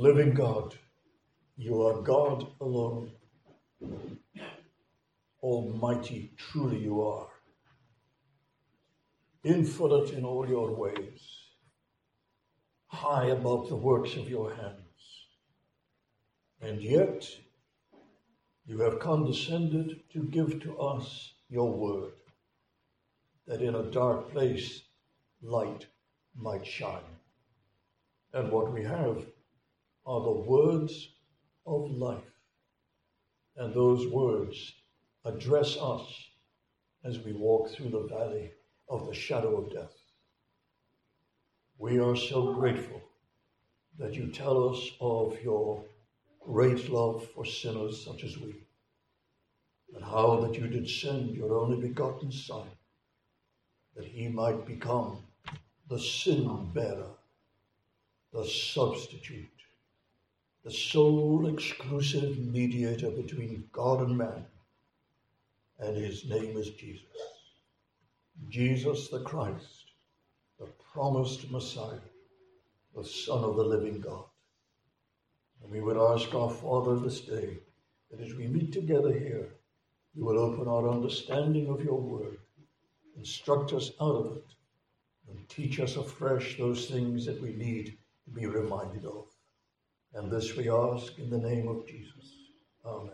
living God, you are God alone. Almighty, truly you are. Infinite in all your ways, high above the works of your hands. And yet, you have condescended to give to us your word, that in a dark place light might shine. And what we have are the words of life. And those words address us as we walk through the valley of the shadow of death. We are so grateful that you tell us of your great love for sinners such as we, and how that you did send your only begotten Son, that he might become the sin bearer, the substitute, the sole exclusive mediator between God and man, and his name is Jesus. Jesus the Christ, the promised Messiah, the Son of the living God. And we would ask our Father this day that as we meet together here, you will open our understanding of your word, instruct us out of it, and teach us afresh those things that we need to be reminded of. And this we ask in the name of Jesus. Amen.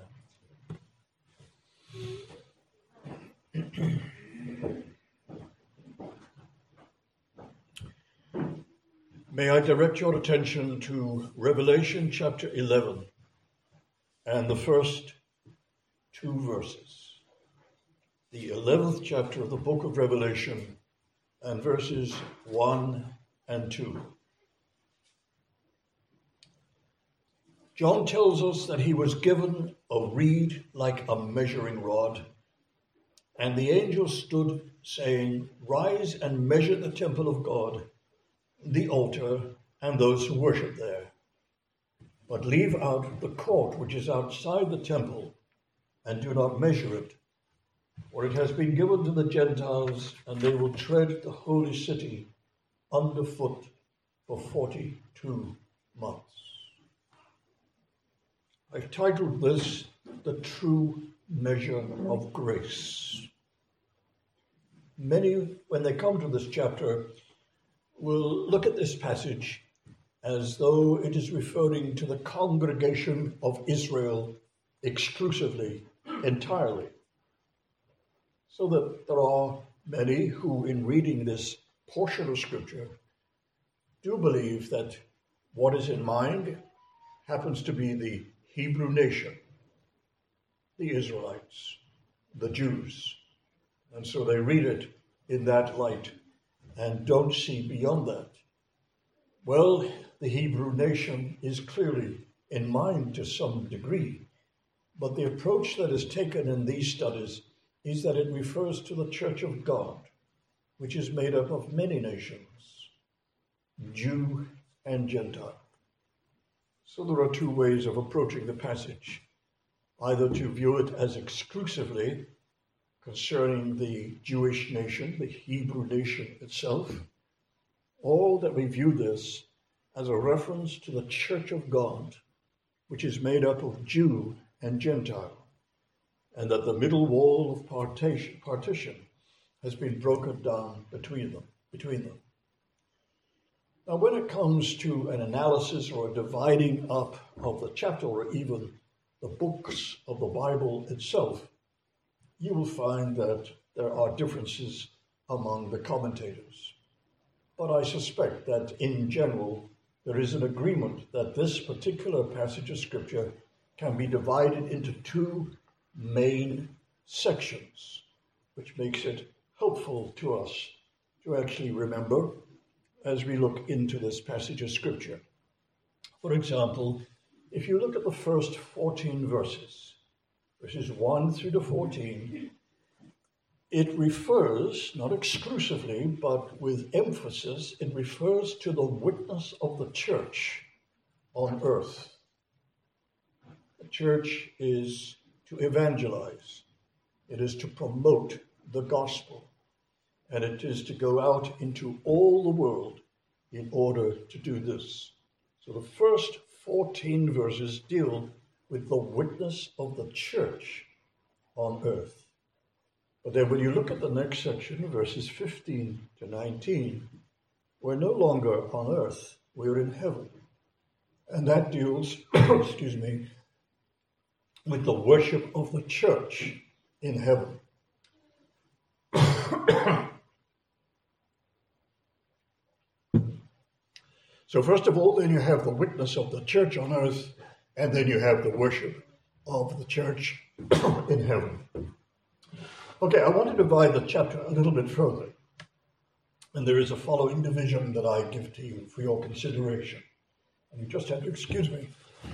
May I direct your attention to Revelation chapter 11 and the first two verses. The 11th chapter of the book of Revelation and verses 1 and 2. John tells us that he was given a reed like a measuring rod, and the angel stood saying, "Rise and measure the temple of God, the altar, and those who worship there. But leave out the court which is outside the temple, and do not measure it, for it has been given to the Gentiles, and they will tread the holy city underfoot for 42 months." I've titled this, "The True Measure of Grace." Many, when they come to this chapter, will look at this passage as though it is referring to the congregation of Israel exclusively, entirely. So that there are many who, in reading this portion of Scripture, do believe that what is in mind happens to be the Hebrew nation, the Israelites, the Jews. And so they read it in that light and don't see beyond that. Well, the Hebrew nation is clearly in mind to some degree, but the approach that is taken in these studies is that it refers to the Church of God, which is made up of many nations, Jew and Gentile. So there are two ways of approaching the passage, either to view it as exclusively concerning the Jewish nation, the Hebrew nation itself, or that we view this as a reference to the Church of God, which is made up of Jew and Gentile, and that the middle wall of partition has been broken down between them. Now, when it comes to an analysis or a dividing up of the chapter or even the books of the Bible itself, you will find that there are differences among the commentators. But I suspect that in general, there is an agreement that this particular passage of Scripture can be divided into two main sections, which makes it helpful to us to actually remember as we look into this passage of Scripture. For example, if you look at the first 14 verses 1 through to 14, it refers, not exclusively, but with emphasis, it refers to the witness of the church on earth. The church is to evangelize. It is to promote the gospel. And it is to go out into all the world in order to do this. So the first 14 verses deal with the witness of the church on earth. But then when you look at the next section, verses 15 to 19, we're no longer on earth, we're in heaven. And that deals, excuse me, with the worship of the church in heaven. So first of all, then you have the witness of the church on earth, and then you have the worship of the church in heaven. Okay, I want to divide the chapter a little bit further. And there is a following division that I give to you for your consideration. And you just have to excuse me.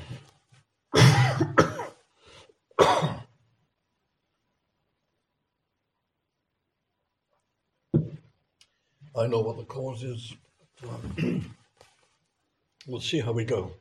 I know what the cause is. But, we'll see how we go.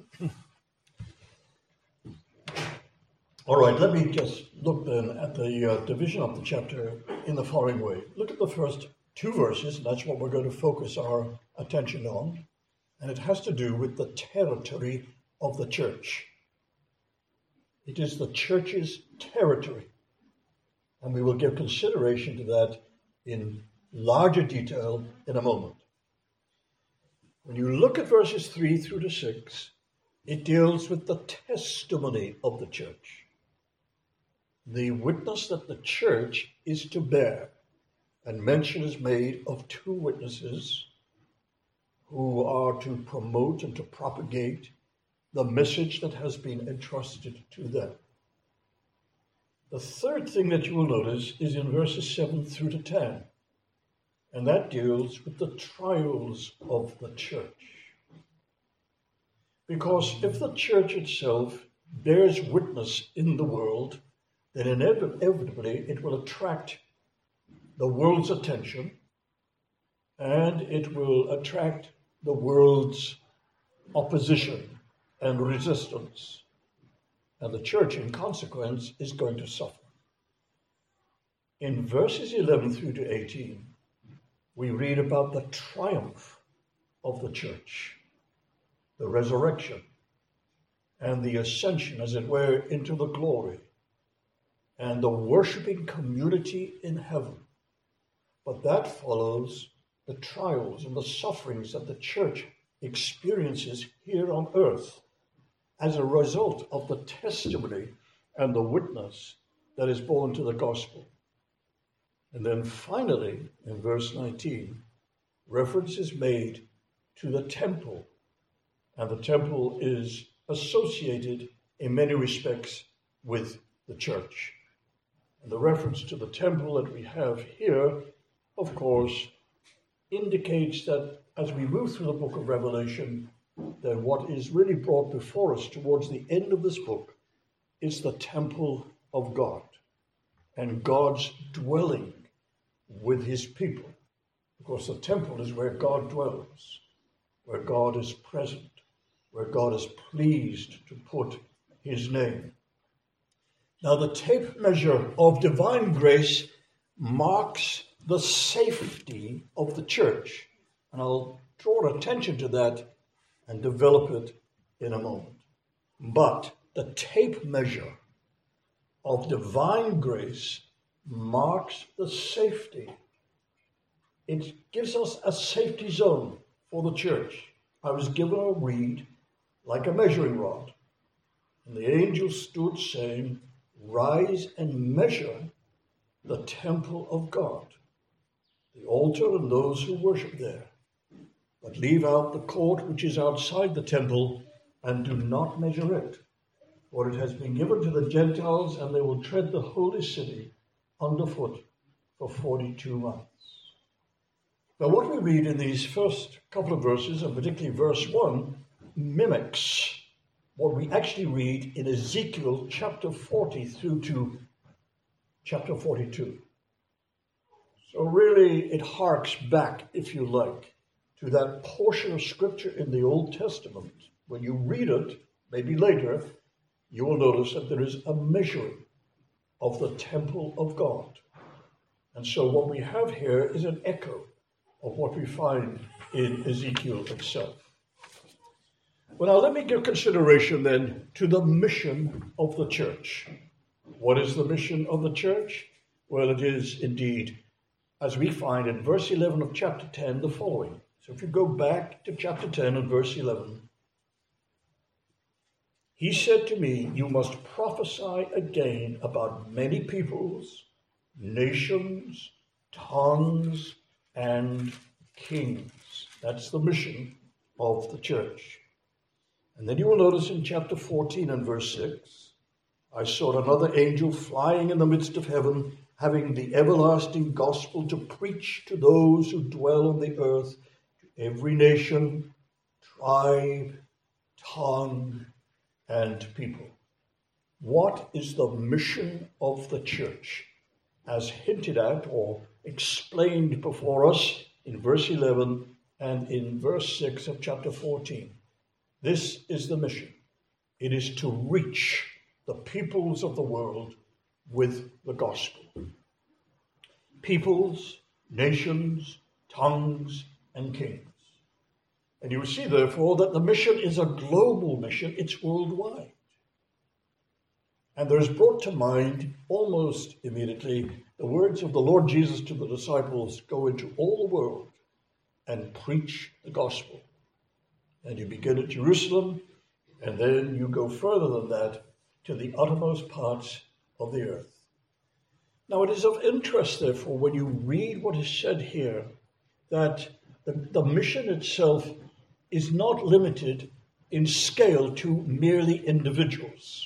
All right, let me just look then at the division of the chapter in the following way. Look at the first 2 verses, and that's what we're going to focus our attention on. And it has to do with the territory of the church. It is the church's territory. And we will give consideration to that in larger detail in a moment. When you look at verses 3 through to 6, it deals with the testimony of the church. The witness that the church is to bear. And mention is made of 2 witnesses who are to promote and to propagate the message that has been entrusted to them. The third thing that you will notice is in verses 7 through to 10, and that deals with the trials of the church. Because if the church itself bears witness in the world, then inevitably it will attract the world's attention, and it will attract the world's opposition and resistance. And the church, in consequence, is going to suffer. In verses 11 through to 18, we read about the triumph of the church, the resurrection, and the ascension, as it were, into the glory, and the worshiping community in heaven. But that follows the trials and the sufferings that the church experiences here on earth as a result of the testimony and the witness that is borne to the gospel. And then finally, in verse 19, reference is made to the temple. And the temple is associated in many respects with the church. And the reference to the temple that we have here, of course, indicates that as we move through the book of Revelation, then what is really brought before us towards the end of this book is the temple of God and God's dwelling with his people. Of course, the temple is where God dwells, where God is present, where God is pleased to put his name. Now, the tape measure of divine grace marks the safety of the church. And I'll draw attention to that and develop it in a moment. But the tape measure of divine grace marks the safety. It gives us a safety zone for the church. I was given a reed like a measuring rod, and the angel stood saying, "Rise and measure the temple of God, the altar and those who worship there. But leave out the court which is outside the temple, and do not measure it. For it has been given to the Gentiles, and they will tread the holy city underfoot for 42 months." Now, what we read in these first couple of verses, and particularly verse 1, mimics what we actually read in Ezekiel chapter 40 through to chapter 42. So really, it harks back, if you like, to that portion of Scripture in the Old Testament. When you read it, maybe later, you will notice that there is a measuring of the temple of God. And so what we have here is an echo of what we find in Ezekiel itself. Well, now let me give consideration then to the mission of the church. What is the mission of the church? Well, it is indeed, as we find in verse 11 of chapter 10, the following. So if you go back to chapter 10 and verse 11, he said to me, you must prophesy again about many peoples, nations, tongues, and kings. That's the mission of the church. And then you will notice in chapter 14 and verse 6, I saw another angel flying in the midst of heaven, having the everlasting gospel to preach to those who dwell on the earth, to every nation, tribe, tongue, and people. What is the mission of the church? As hinted at or explained before us in verse 11 and in verse 6 of chapter 14. This is the mission. It is to reach the peoples of the world with the gospel. Peoples, nations, tongues, and kings. And you will see, therefore, that the mission is a global mission. It's worldwide. And there is brought to mind almost immediately the words of the Lord Jesus to the disciples, go into all the world and preach the gospel. And you begin at Jerusalem, and then you go further than that to the uttermost parts of the earth. Now, it is of interest, therefore, when you read what is said here, that the mission itself is not limited in scale to merely individuals.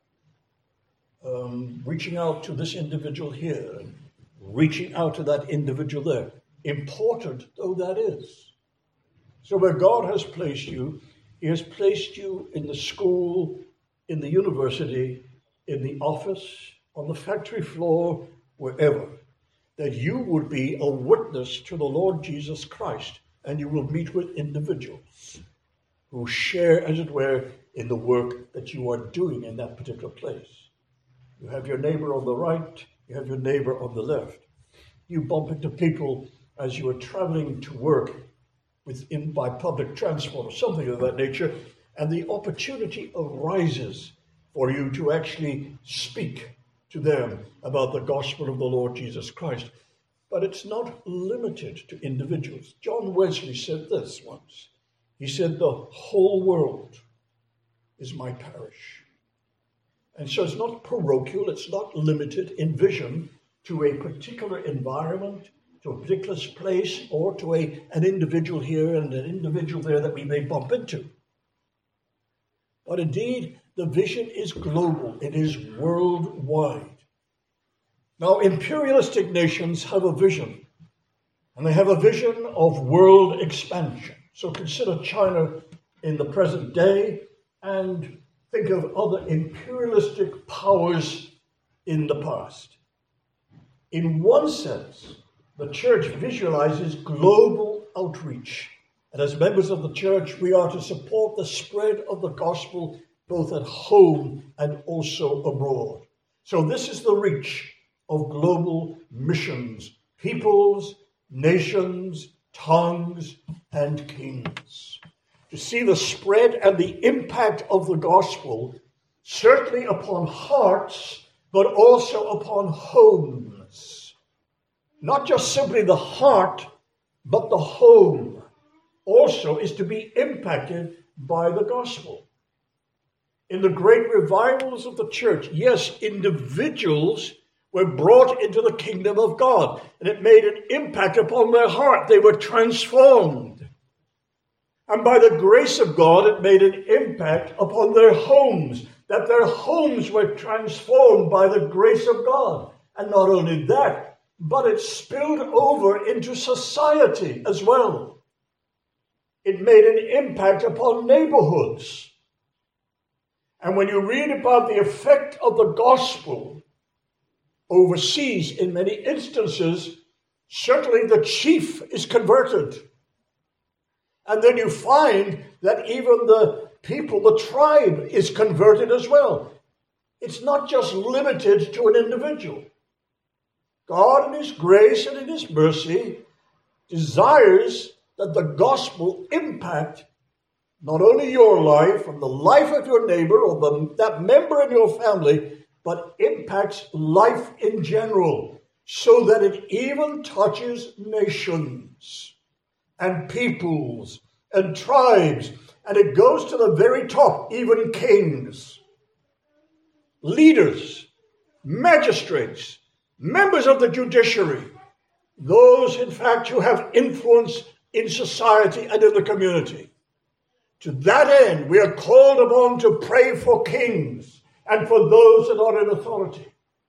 Reaching out to this individual here and reaching out to that individual there, important though that is. So where God has placed you, he has placed you in the school, in the university, in the office, on the factory floor, wherever, that you would be a witness to the Lord Jesus Christ, and you will meet with individuals who share, as it were, in the work that you are doing in that particular place. You have your neighbor on the right, you have your neighbor on the left. You bump into people as you are traveling to work by public transport or something of that nature, and the opportunity arises for you to actually speak to them about the gospel of the Lord Jesus Christ. But it's not limited to individuals. John Wesley said this once. He said, the whole world is my parish. And so it's not parochial, it's not limited in vision to a particular environment, to a particular place, or to an individual here and an individual there that we may bump into. But indeed, the vision is global. It is worldwide. Now, imperialistic nations have a vision, and they have a vision of world expansion. So consider China in the present day and think of other imperialistic powers in the past. In one sense, the church visualizes global outreach. And as members of the church, we are to support the spread of the gospel both at home and also abroad. So this is the reach of global missions, peoples, nations, tongues, and kings. To see the spread and the impact of the gospel, certainly upon hearts, but also upon homes. Not just simply the heart, but the home also is to be impacted by the gospel. In the great revivals of the church, yes, individuals were brought into the kingdom of God, and it made an impact upon their heart. They were transformed. And by the grace of God, it made an impact upon their homes, that their homes were transformed by the grace of God. And not only that, but it spilled over into society as well. It made an impact upon neighborhoods. And when you read about the effect of the gospel overseas, in many instances, certainly the chief is converted. And then you find that even the people, the tribe, is converted as well. It's not just limited to an individual. God in his grace and in his mercy desires that the gospel impact not only your life and the life of your neighbor or that member in your family, but impacts life in general, so that it even touches nations and peoples and tribes, and it goes to the very top, even kings, leaders, magistrates, members of the judiciary, those, in fact, who have influence in society and in the community. To that end, we are called upon to pray for kings and for those that are in authority.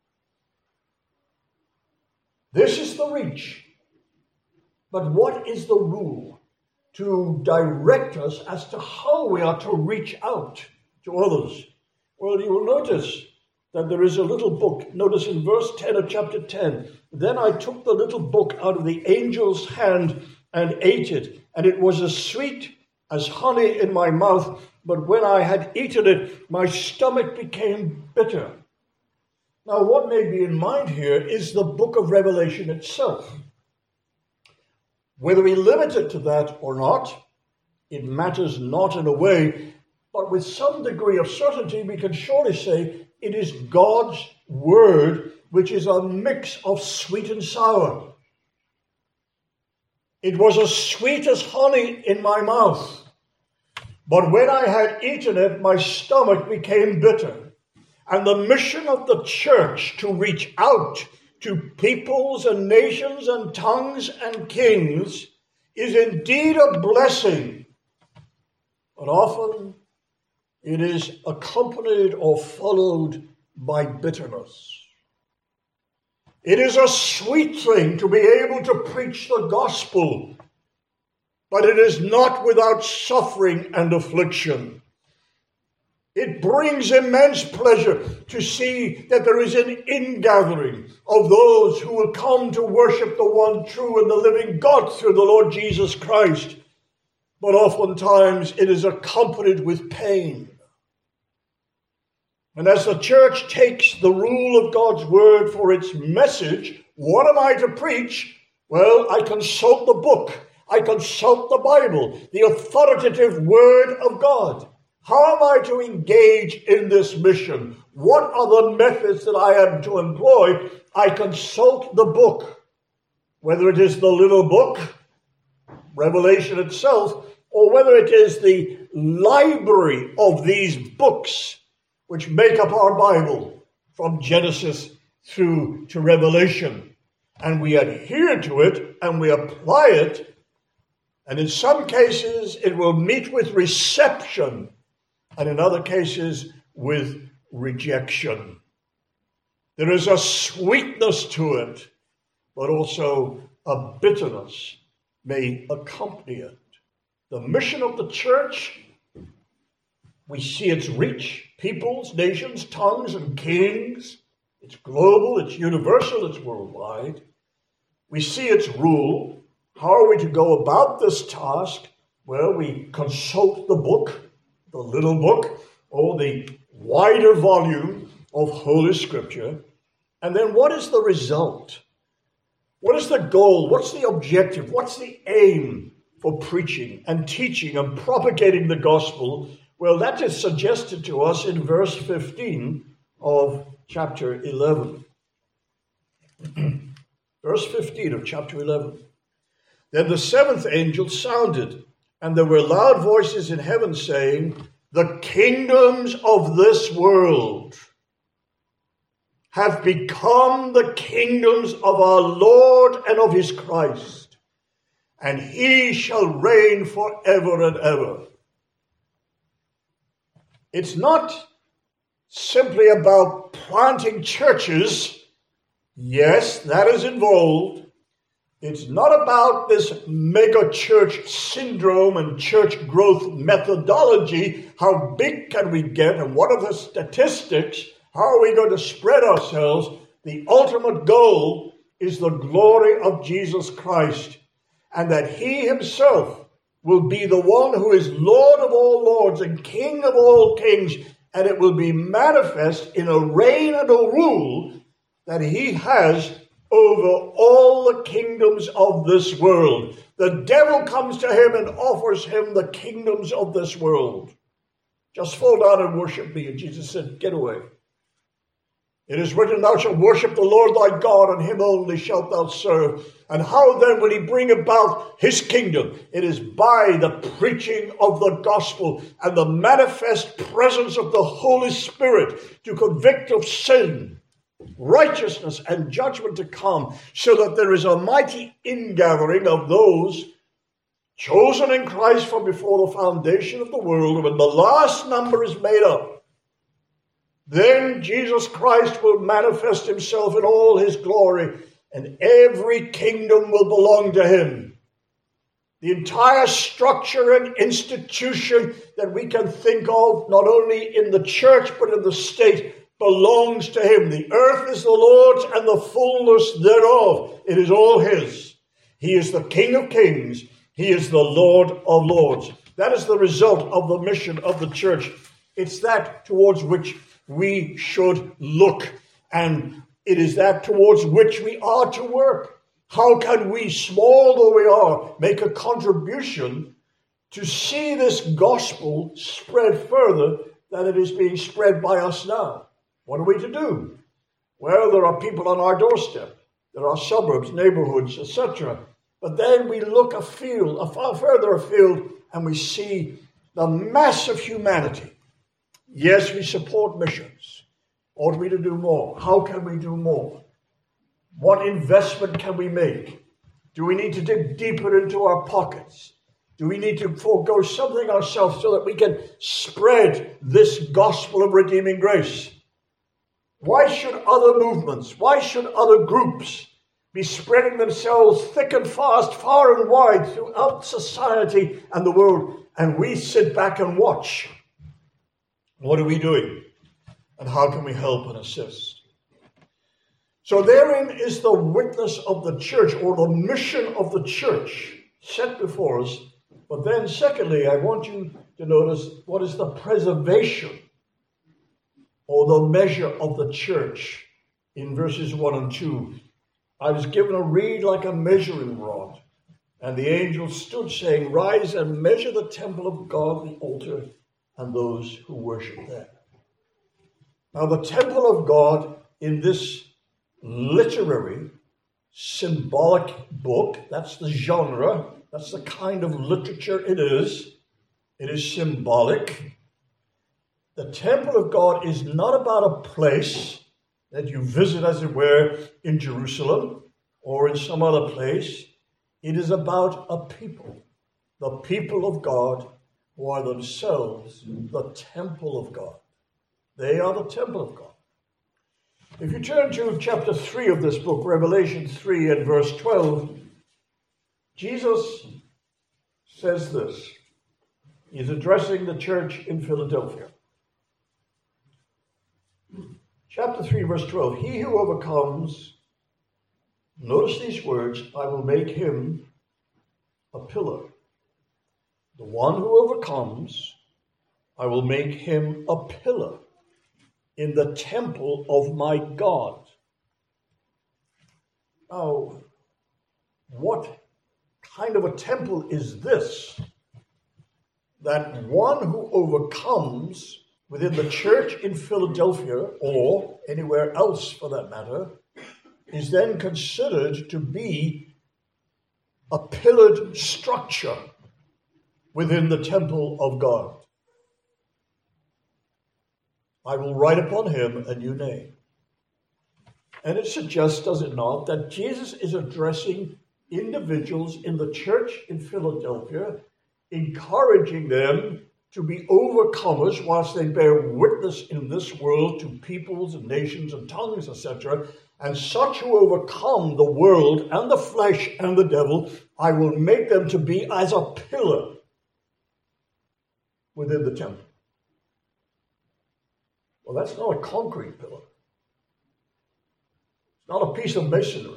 This is the reach. But what is the rule to direct us as to how we are to reach out to others? Well, you will notice that there is a little book. Notice in verse 10 of chapter 10, then I took the little book out of the angel's hand and ate it, and it was as sweet as honey in my mouth, but when I had eaten it, my stomach became bitter. Now, what may be in mind here is the book of Revelation itself. Whether we limit it to that or not, it matters not in a way, but with some degree of certainty, we can surely say it is God's word, which is a mix of sweet and sour. It was as sweet as honey in my mouth, but when I had eaten it, my stomach became bitter. And the mission of the church to reach out to peoples and nations and tongues and kings is indeed a blessing, but often it is accompanied or followed by bitterness. It is a sweet thing to be able to preach the gospel, but it is not without suffering and affliction. It brings immense pleasure to see that there is an ingathering of those who will come to worship the one true and the living God through the Lord Jesus Christ. But oftentimes it is accompanied with pain. And as the church takes the rule of God's word for its message, what am I to preach? Well, I consult the book. I consult the Bible, the authoritative word of God. How am I to engage in this mission? What are the methods that I am to employ? I consult the book, whether it is the little book, Revelation itself, or whether it is the library of these books which make up our Bible from Genesis through to Revelation. And we adhere to it and we apply it. And in some cases, it will meet with reception, and in other cases, with rejection. There is a sweetness to it, but also a bitterness may accompany it. The mission of the church, we see its reach, peoples, nations, tongues, and kings. It's global, it's universal, it's worldwide. We see its rule. How are we to go about this task? Well, we consult the book, the little book, or the wider volume of Holy Scripture. And then what is the result? What is the goal? What's the objective? What's the aim for preaching and teaching and propagating the gospel? Well, that is suggested to us in verse 15 of chapter 11. Verse 15 of chapter 11. Then the seventh angel sounded, and there were loud voices in heaven saying, the kingdoms of this world have become the kingdoms of our Lord and of his Christ, and he shall reign forever and ever. It's not simply about planting churches. Yes, that is involved. It's not about this mega church syndrome and church growth methodology. How big can we get and what are the statistics? How are we going to spread ourselves? The ultimate goal is the glory of Jesus Christ, and that he himself will be the one who is Lord of all lords and King of all kings, and it will be manifest in a reign and a rule that he has over all the kingdoms of this world. The devil comes to him and offers him the kingdoms of this world. Just fall down and worship me. And Jesus said, get away. It is written, thou shalt worship the Lord thy God, and him only shalt thou serve. And how then will he bring about his kingdom? It is by the preaching of the gospel and the manifest presence of the Holy Spirit to convict of sin, righteousness, and judgment to come, so that there is a mighty ingathering of those chosen in Christ from before the foundation of the world. And when the last number is made up, then Jesus Christ will manifest himself in all his glory, and every kingdom will belong to him. The entire structure and institution that we can think of, not only in the church but in the state, belongs to him. The earth is the Lord's and the fullness thereof. It is all his. He is the King of kings. He is the Lord of lords. That is the result of the mission of the church. It's that towards which we should look, and it is that towards which we are to work. How can we, small though we are, make a contribution to see this gospel spread further than it is being spread by us now? What are we to do? Well, there are people on our doorstep. There are suburbs, neighborhoods, etc. But then we look far further afield, and we see the mass of humanity. Yes, we support missions. Ought we to do more? How can we do more? What investment can we make? Do we need to dig deeper into our pockets? Do we need to forego something ourselves so that we can spread this gospel of redeeming grace? Why should other movements, why should other groups be spreading themselves thick and fast, far and wide throughout society and the world, and we sit back and watch? What are we doing? And how can we help and assist? So therein is the witness of the church, or the mission of the church, set before us. But then secondly, I want you to notice what is the preservation or the measure of the church in verses 1 and 2. I was given a reed like a measuring rod, and the angel stood saying, rise and measure the temple of God, the altar, and those who worship there. Now, the temple of God in this literary, symbolic book, that's the genre, that's the kind of literature it is. It is symbolic. The temple of God is not about a place that you visit, as it were, in Jerusalem or in some other place. It is about a people, the people of God, who are themselves the temple of God. They are the temple of God. If you turn to chapter 3 of this book, Revelation 3 and verse 12, Jesus says this. He's addressing the church in Philadelphia. Chapter 3, verse 12, he who overcomes, notice these words, I will make him a pillar. The one who overcomes, I will make him a pillar in the temple of my God. Now, what kind of a temple is this? That one who overcomes within the church in Philadelphia, or anywhere else for that matter, is then considered to be a pillared structure within the temple of God. I will write upon him a new name. And it suggests, does it not, that Jesus is addressing individuals in the church in Philadelphia, encouraging them to be overcomers whilst they bear witness in this world to peoples and nations and tongues, etc. And such who overcome the world and the flesh and the devil, I will make them to be as a pillar within the temple. Well, that's not a concrete pillar. It's not a piece of masonry.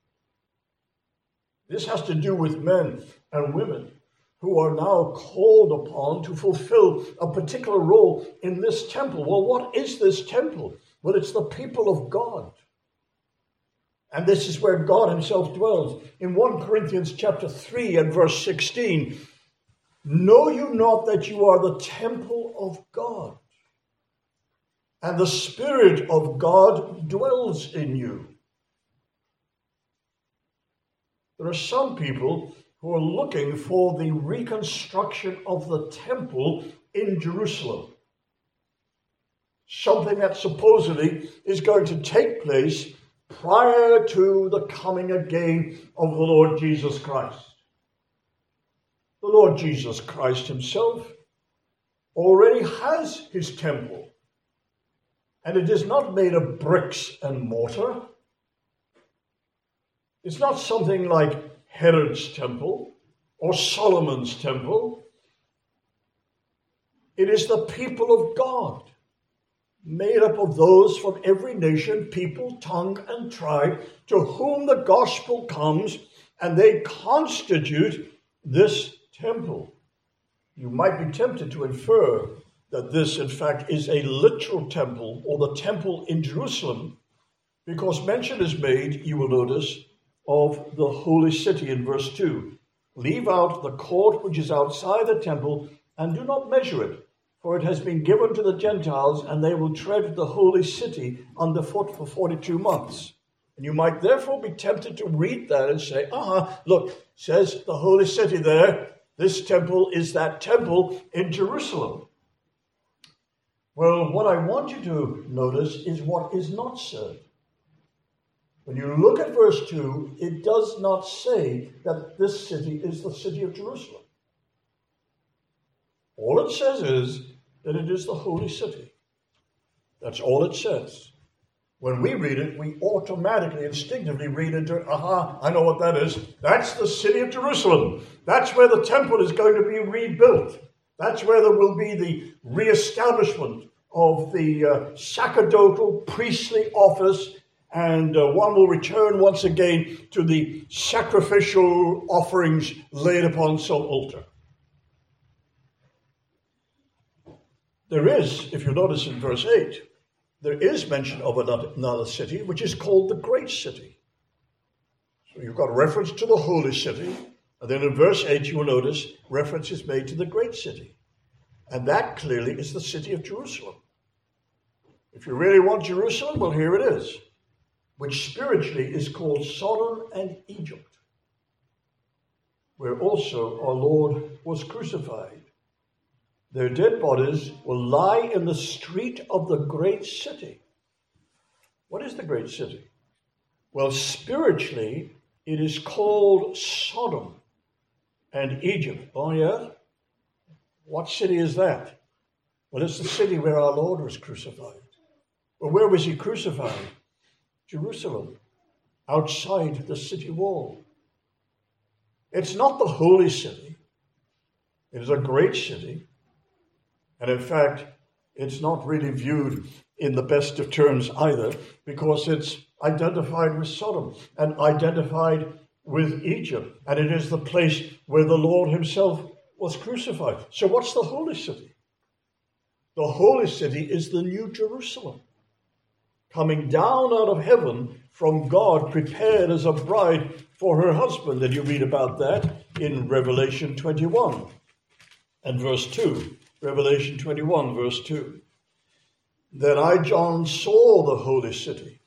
This has to do with men and women who are now called upon to fulfill a particular role in this temple. Well, what is this temple? Well, it's the people of God. And this is where God himself dwells. In 1 Corinthians chapter 3 and verse 16, know you not that you are the temple of God, and the Spirit of God dwells in you? There are some people who are looking for the reconstruction of the temple in Jerusalem, something that supposedly is going to take place prior to the coming again of the Lord Jesus Christ. The Lord Jesus Christ himself already has his temple, and it is not made of bricks and mortar. It's not something like Herod's temple or Solomon's temple. It is the people of God, made up of those from every nation, people, tongue, and tribe, to whom the gospel comes, and they constitute this temple. You might be tempted to infer that this, in fact, is a literal temple, or the temple in Jerusalem, because mention is made, you will notice, of the holy city in verse 2. Leave out the court which is outside the temple, and do not measure it, for it has been given to the Gentiles, and they will tread the holy city underfoot for 42 months. And you might therefore be tempted to read that and say, look, says the holy city there. This temple is that temple in Jerusalem. Well, what I want you to notice is what is not said. When you look at verse 2, it does not say that this city is the city of Jerusalem. All it says is that it is the holy city. That's all it says. When we read it, we automatically, instinctively read into, I know what that is. That's the city of Jerusalem. That's where the temple is going to be rebuilt. That's where there will be the reestablishment of the sacerdotal priestly office, and one will return once again to the sacrificial offerings laid upon some altar. There is, if you notice in verse 8, there is mention of another city, which is called the great city. So you've got reference to the holy city, and then in verse 8 you will notice reference is made to the great city. And that clearly is the city of Jerusalem. If you really want Jerusalem, well, here it is, which spiritually is called Sodom and Egypt, where also our Lord was crucified. Their dead bodies will lie in the street of the great city. What is the great city? Well, spiritually, it is called Sodom and Egypt. Oh, yeah? What city is that? Well, it's the city where our Lord was crucified. Well, where was he crucified? Jerusalem, outside the city wall. It's not the holy city. It is a great city. And in fact, it's not really viewed in the best of terms either, because it's identified with Sodom and identified with Egypt. And it is the place where the Lord himself was crucified. So what's the holy city? The holy city is the New Jerusalem, coming down out of heaven from God, prepared as a bride for her husband. And you read about that in Revelation 21 and verse 2. Revelation 21, verse 2. Then I, John, saw the holy city.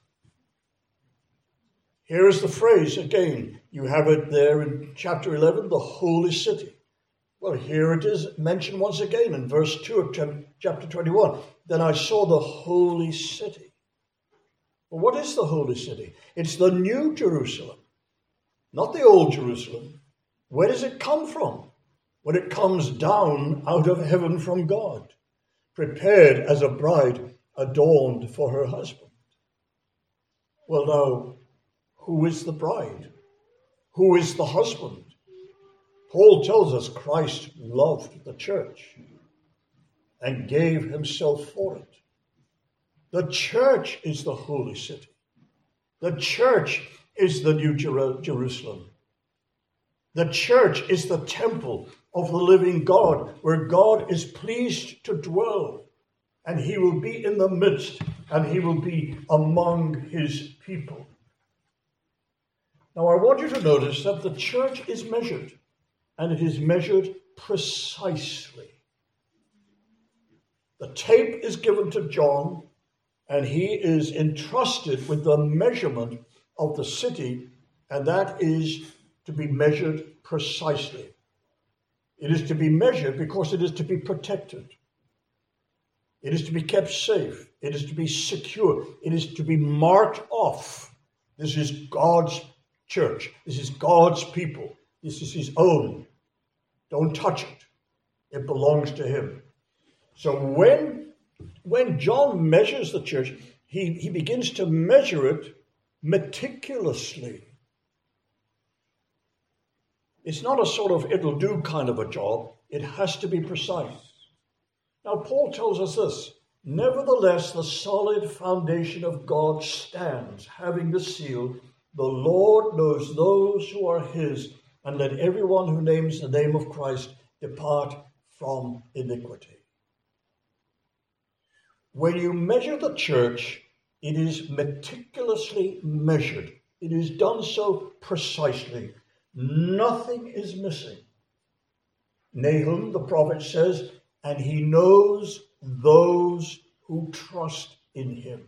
Here is the phrase again. You have it there in chapter 11, the holy city. Well, here it is mentioned once again in verse 2 of chapter 21. Then I saw the holy city. Well, what is the holy city? It's the New Jerusalem, not the old Jerusalem. Where does it come from? When it comes down out of heaven from God, prepared as a bride adorned for her husband. Well, now, who is the bride? Who is the husband? Paul tells us Christ loved the church and gave himself for it. The church is the holy city. The church is the New Jerusalem. The church is the temple of the living God, where God is pleased to dwell, and he will be in the midst, and he will be among his people. Now I want you to notice that the church is measured, and it is measured precisely. The tape is given to John, and he is entrusted with the measurement of the city, and that is to be measured precisely. It is to be measured because it is to be protected. It is to be kept safe. It is to be secure. It is to be marked off. This is God's church. This is God's people. This is his own. Don't touch it. It belongs to him. So when John measures the church, he begins to measure it meticulously. It's not a sort of it'll do kind of a job. It has to be precise. Now, Paul tells us this: nevertheless, the solid foundation of God stands, having the seal, the Lord knows those who are his, and let everyone who names the name of Christ depart from iniquity. When you measure the church, it is meticulously measured. It is done so precisely. Nothing is missing. Nahum, the prophet, says, and he knows those who trust in him.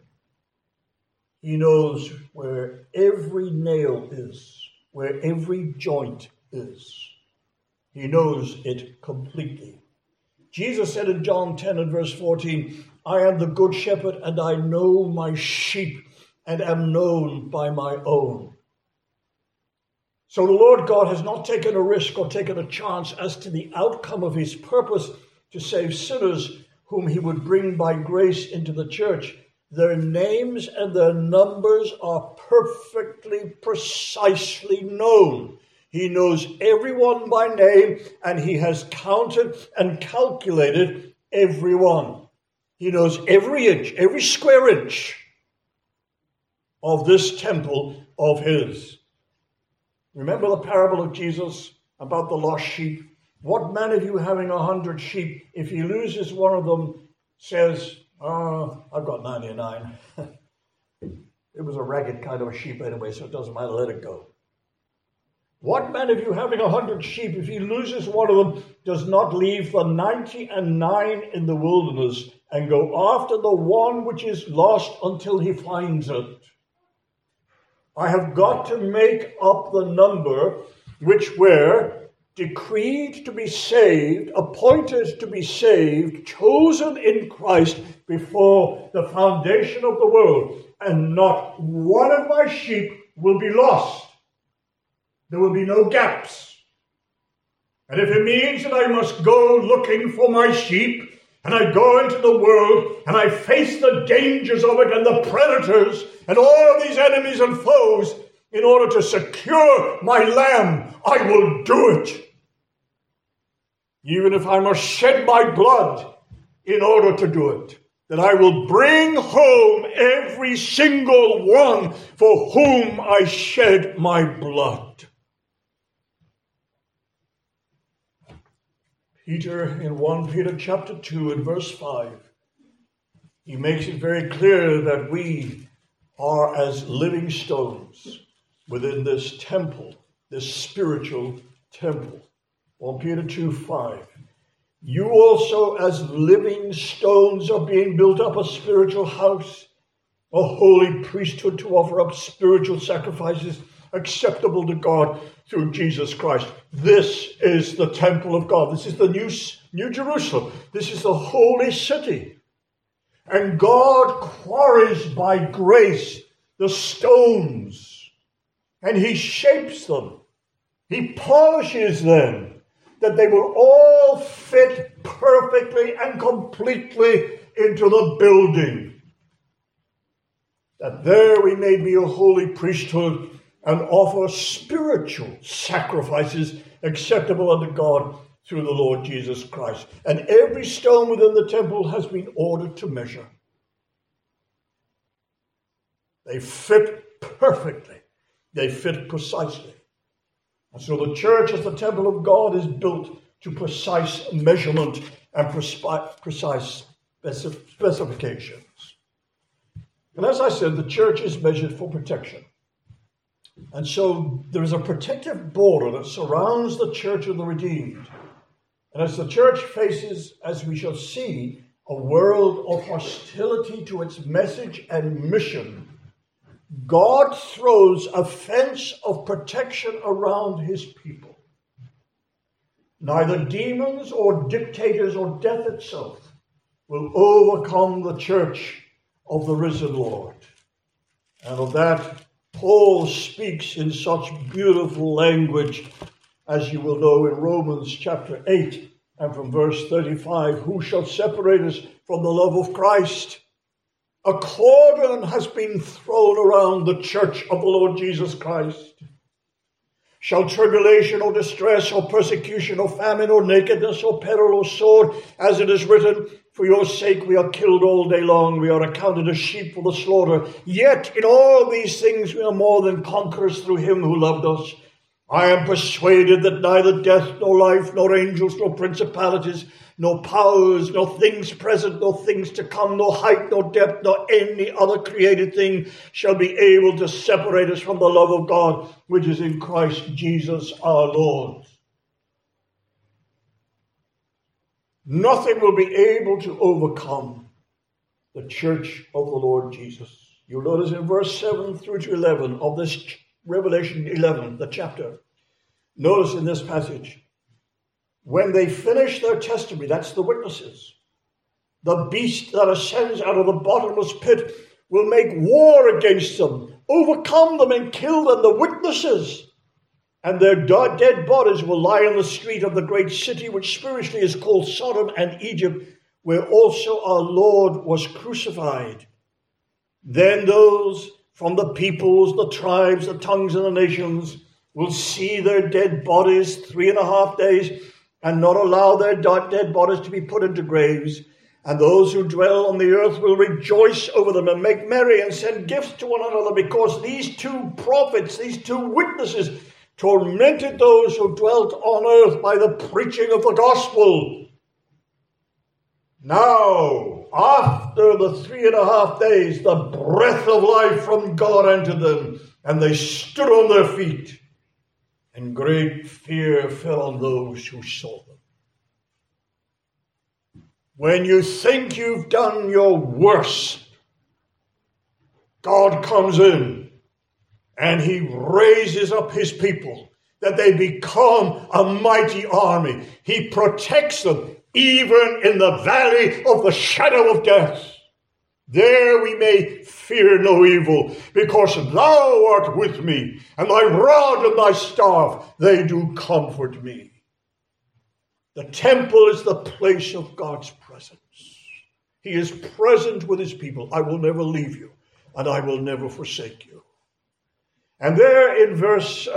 He knows where every nail is, where every joint is. He knows it completely. Jesus said in John 10 and verse 14, I am the good shepherd, and I know my sheep, and am known by my own. So the Lord God has not taken a risk or taken a chance as to the outcome of his purpose to save sinners whom he would bring by grace into the church. Their names and their numbers are perfectly, precisely known. He knows everyone by name, and he has counted and calculated everyone. He knows every inch, every square inch of this temple of his. Remember the parable of Jesus about the lost sheep? What man of you having 100 sheep, if he loses one of them, says, I've got 99. It was a ragged kind of a sheep anyway, so it doesn't matter, let it go. What man of you having 100 sheep, if he loses one of them, does not leave the 99 in the wilderness and go after the one which is lost until he finds it? I have got to make up the number which were decreed to be saved, appointed to be saved, chosen in Christ before the foundation of the world, and not one of my sheep will be lost. There will be no gaps. And if it means that I must go looking for my sheep, and I go into the world, and I face the dangers of it and the predators and all these enemies and foes in order to secure my lamb, I will do it. Even if I must shed my blood in order to do it, that I will bring home every single one for whom I shed my blood. Peter, in 1 Peter chapter 2 and verse 5, he makes it very clear that we are as living stones within this temple, this spiritual temple. 1 Peter 2:5. You also as living stones are being built up a spiritual house, a holy priesthood to offer up spiritual sacrifices acceptable to God through Jesus Christ. This is the temple of God. This is the New Jerusalem. This is the holy city. And God quarries by grace the stones, and he shapes them. He polishes them, that they will all fit perfectly and completely into the building. That there we may be a holy priesthood and offer spiritual sacrifices acceptable unto God through the Lord Jesus Christ. And every stone within the temple has been ordered to measure. They fit perfectly. They fit precisely. And so the church as the temple of God is built to precise measurement and precise specifications. And as I said, the church is measured for protection. And so there is a protective border that surrounds the church of the redeemed. And as the church faces, as we shall see, a world of hostility to its message and mission, God throws a fence of protection around his people. Neither demons or dictators or death itself will overcome the church of the risen Lord. And of that, Paul speaks in such beautiful language, as you will know in Romans chapter 8 and from verse 35, who shall separate us from the love of Christ? A cordon has been thrown around the church of the Lord Jesus Christ. Shall tribulation or distress or persecution or famine or nakedness or peril or sword, as it is written, for your sake we are killed all day long, we are accounted as sheep for the slaughter. Yet in all these things we are more than conquerors through him who loved us. I am persuaded that neither death, nor life, nor angels, nor principalities, nor powers, nor things present, nor things to come, nor height, nor depth, nor any other created thing shall be able to separate us from the love of God, which is in Christ Jesus our Lord. Nothing will be able to overcome the church of the Lord Jesus. You'll notice in verse 7 through to 11 of this Revelation 11, the chapter. Notice in this passage, when they finish their testimony, that's the witnesses, the beast that ascends out of the bottomless pit will make war against them, overcome them and kill them, the witnesses. And their dead bodies will lie in the street of the great city, which spiritually is called Sodom and Egypt, where also our Lord was crucified. Then those from the peoples, the tribes, the tongues, and the nations will see their dead bodies 3.5 days and not allow their dead bodies to be put into graves. And those who dwell on the earth will rejoice over them and make merry and send gifts to one another, because these two prophets, these two witnesses, tormented those who dwelt on earth by the preaching of the gospel. Now, after the 3.5 days, the breath of life from God entered them, and they stood on their feet, and great fear fell on those who saw them. When you think you've done your worst, God comes in and he raises up his people that they become a mighty army. He protects them even in the valley of the shadow of death. There we may fear no evil, because thou art with me, and thy rod and thy staff, they do comfort me. The temple is the place of God's presence. He is present with his people. I will never leave you, and I will never forsake you. And there in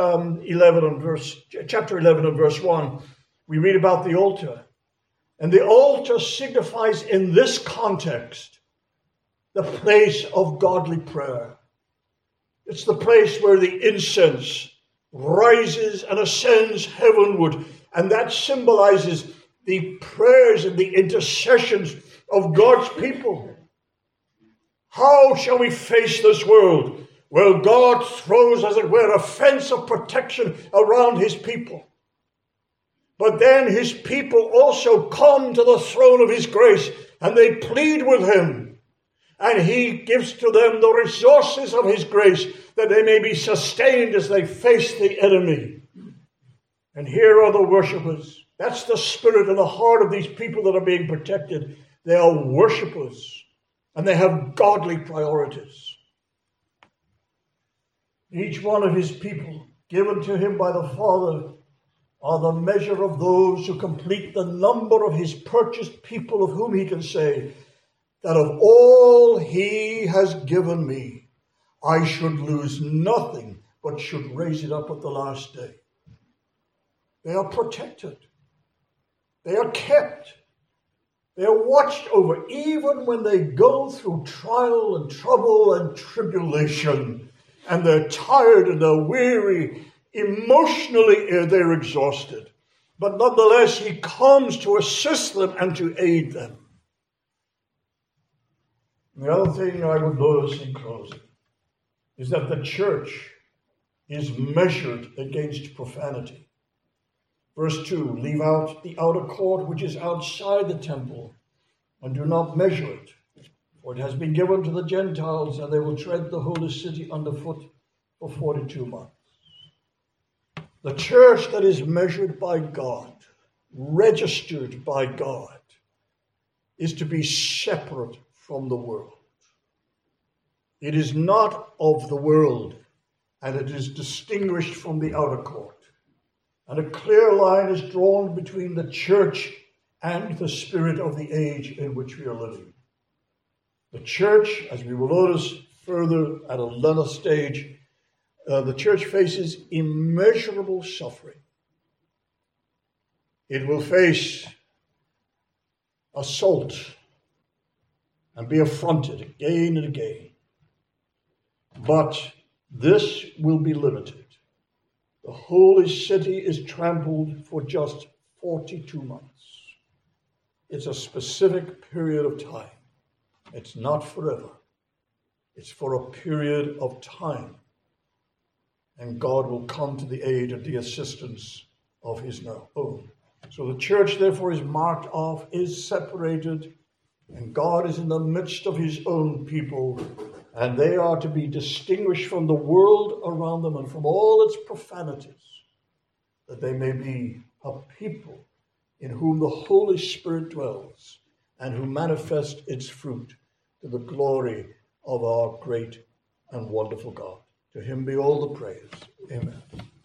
chapter 11 and verse 1, we read about the altar. And the altar signifies in this context the place of godly prayer. It's the place where the incense rises and ascends heavenward. And that symbolizes the prayers and the intercessions of God's people. How shall we face this world? Well, God throws, as it were, a fence of protection around his people. But then his people also come to the throne of his grace, and they plead with him. And he gives to them the resources of his grace, that they may be sustained as they face the enemy. And here are the worshipers. That's the spirit and the heart of these people that are being protected. They are worshipers, and they have godly priorities. Each one of his people, given to him by the Father, are the measure of those who complete the number of his purchased people, of whom he can say that of all he has given me, I should lose nothing, but should raise it up at the last day. They are protected. They are kept. They are watched over, even when they go through trial and trouble and tribulation, and they're tired and they're weary. Emotionally, they're exhausted. But nonetheless, he comes to assist them and to aid them. The other thing I would notice in closing is that the church is measured against profanity. Verse 2, leave out the outer court which is outside the temple, and do not measure it, for it has been given to the Gentiles, and they will tread the holy city underfoot for 42 months. The church that is measured by God, registered by God, is to be separate from the world. It is not of the world, and it is distinguished from the outer court. And a clear line is drawn between the church and the spirit of the age in which we are living. The church, as we will notice further at another stage, the church faces immeasurable suffering. It will face assault and be affronted again and again. But this will be limited. The holy city is trampled for just 42 months. It's a specific period of time. It's not forever. It's for a period of time. And God will come to the aid and the assistance of his own. So the church, therefore, is marked off, is separated, and God is in the midst of his own people, and they are to be distinguished from the world around them and from all its profanities, that they may be a people in whom the Holy Spirit dwells and who manifest its fruit to the glory of our great and wonderful God. To him be all the praise. Amen.